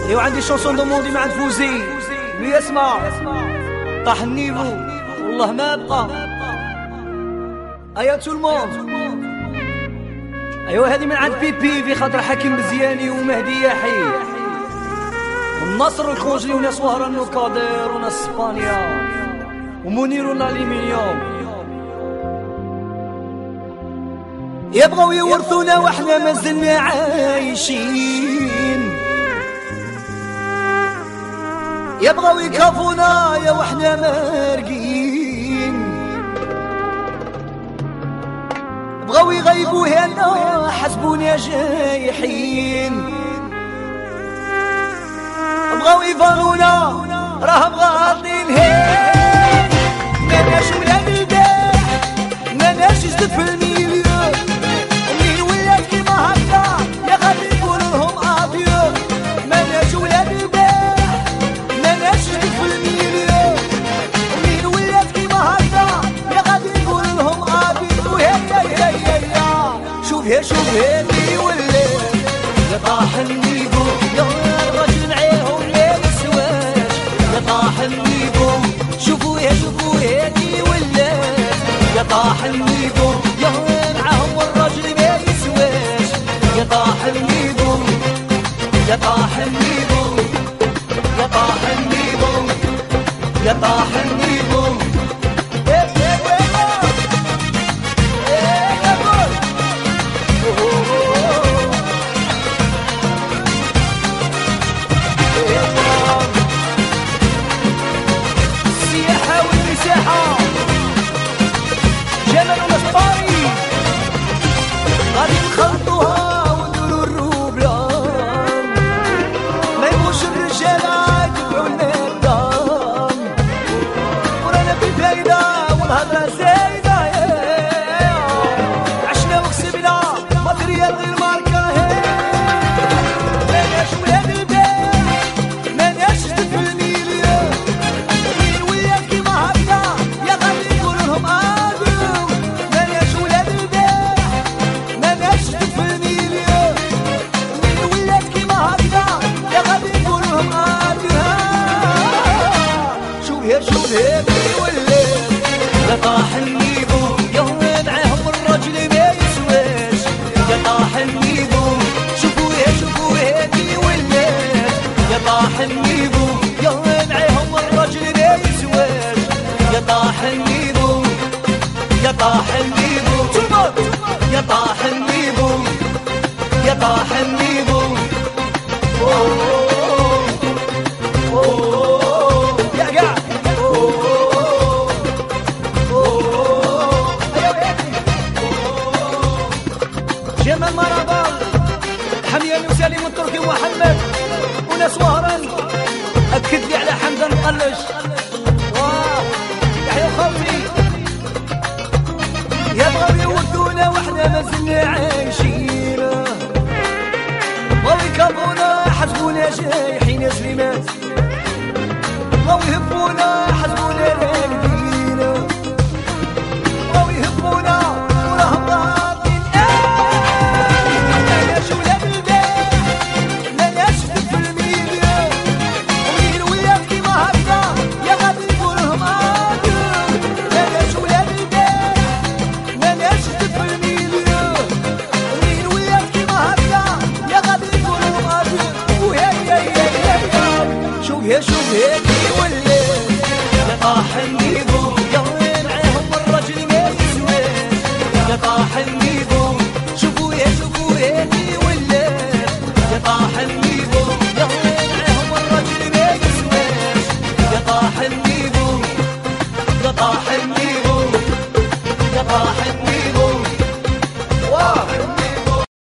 ايوا عندي شونسون دوموندي مع فوزي اللي يسمع طاح النيفو والله ما بقى. ايوا تو الموند. ايوا هذه من عند بيبي في خاطر حكيم مزياني ومهدي يحيى والنصر الخوجلي وناس وهران وكادر وناس اسبانيا ومنير والالومنيوم. يبغوا يورثونا واحنا مازلنا عايشين، يبغوا يكافونا يا واحنا مارقين، بغاو يغيبوا هنا حسبونا جايحين، بغاو يفارونا راه بغاطين هين. ماناش ولاد الباح ماناش جدد في الميليو، ومنين ولات كيما هكا يا غادي يقولوا لهم اديو. ماناش ولاد الباح ماناش جدد في الميليو، ومنين ولات كيما هكا يا غادي يقولوا لهم اديو. شوف هادي ولات يا طاح النيفو يا الرجل معاهم لا يسواش يا طاح النيفو. شوفوا هادي ولات يا طاح النيفو يا معاهم والرجل ما يسواش يا طاح النيفو يا طاح النيفو يا طاح النيفو يا طاح النيفو. غادي نخلطوها ونديرو الروبلان، ما يبغوش الرجالة يتبعو النظام، ورانا بالفايدة والهضرة زايدة. عشنا وكسبنا ماتريال غير ماركة. ماناش ولاد الباح ماناش جدد في الميليو، ومين ولات كيما هكا يا غادي يقولوا لهم اديو. ماناش ولاد الباح ماناش جدد في الميليو، ومين ولات كيما هكا يا غادي يقولوا لهم اديو. شوف هادي ولات يا طاح النيفو يا معاهم الراجل ما يسواش يا طاح النيفو. شوفوا هادي ولات يا طاح النيفو يا معاهم الراجل ما يسواش يا طاح النيفو يا طاح النيفو يا طاح النيفو يا طاح النيفو. يا قاع جمال مرابال حمياني وسالم التركي ومحمد وناس وهران. اكد لي على حمزه مقلش يحيى خوتي. يبغوا يودونا واحنا مازلنا عايشين، بغاو يكافونا حسبونا جايحين يا سليمات، بغاو يهبونا حسبونا راقدين.